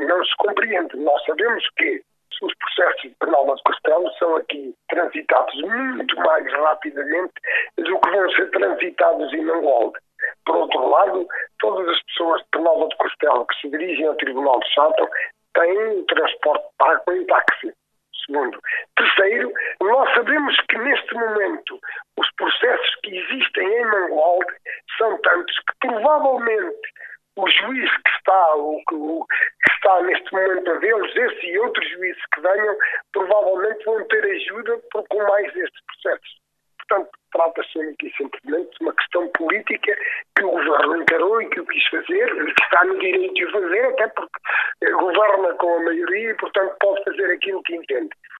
não se compreende. Nós sabemos que os processos de Penalva de Castelo são aqui transitados muito mais rapidamente do que vão ser transitados em Mangualde. Por outro lado, todas as pessoas de Penalva de Castelo que se dirigem ao Tribunal de Sátão têm o transporte pago em táxi. Segundo. Terceiro, nós sabemos que neste momento os processos que existem em Mangualde são tantos que provavelmente o juiz que está neste momento a vê-los, esse e outros juízes que venham, provavelmente vão ter ajuda com mais estes processos. Portanto, trata-se única e simplesmente de uma questão política que o governo encarou e que o quis fazer, e que está no direito de o fazer, até porque governa com a maioria e, portanto, pode fazer aquilo que entende.